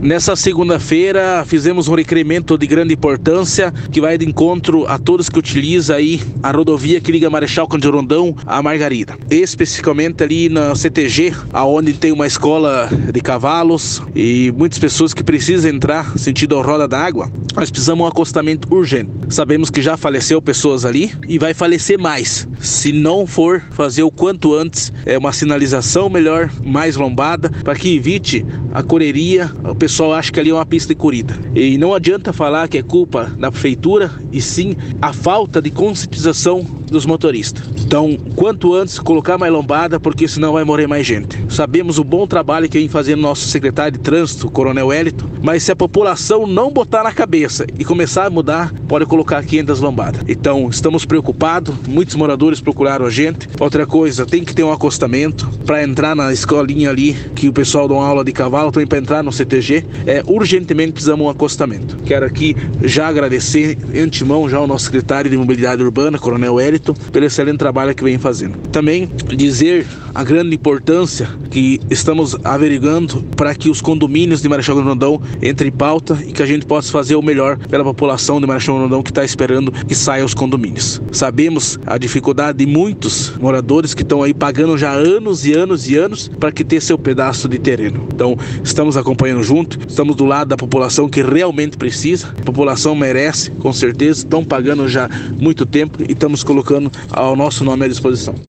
Nessa segunda-feira fizemos um requerimento de grande importância que vai de encontro a todos que utilizam aí a rodovia que liga Marechal Cândido Rondão a Margarida, especificamente ali na CTG, aonde tem uma escola de cavalos e muitas pessoas que precisam entrar sentido Roda d'Água. Nós precisamos de um acostamento urgente. Sabemos que já faleceu pessoas ali e vai falecer mais se não for fazer o quanto antes uma sinalização melhor, mais lombada, para que evite a correria. O pessoal acha que ali é uma pista de corrida e não adianta falar que é culpa da prefeitura, e sim a falta de conscientização dos motoristas. Então, quanto antes colocar mais lombada, porque senão vai morrer mais gente. Sabemos o bom trabalho que vem fazendo nosso secretário de trânsito, Coronel Wellington, mas se a população não botar na cabeça e começar a mudar, pode colocar 500 lombadas. Então, estamos preocupados, muitos moradores procuraram a gente. Outra coisa, tem que ter um acostamento para entrar na escolinha ali, que o pessoal dá uma aula de cavalo, também para entrar no CTG, urgentemente precisamos de um acostamento. Quero aqui já agradecer de antemão já ao nosso secretário de Mobilidade Urbana, Coronel Wellington, pelo excelente trabalho que vem fazendo. Também dizer a grande importância que estamos averiguando para que os condomínios de Marechal Cândido Rondão entrem em pauta e que a gente possa fazer o melhor pela população de Marechal Cândido Rondão que está esperando que saiam os condomínios. Sabemos a dificuldade de muitos moradores que estão aí pagando já anos e anos e anos para que ter seu pedaço de terreno. Então, estamos acompanhando junto, estamos do lado da população que realmente precisa, a população merece, com certeza, estão pagando já muito tempo e estamos colocando ao nosso nome à disposição.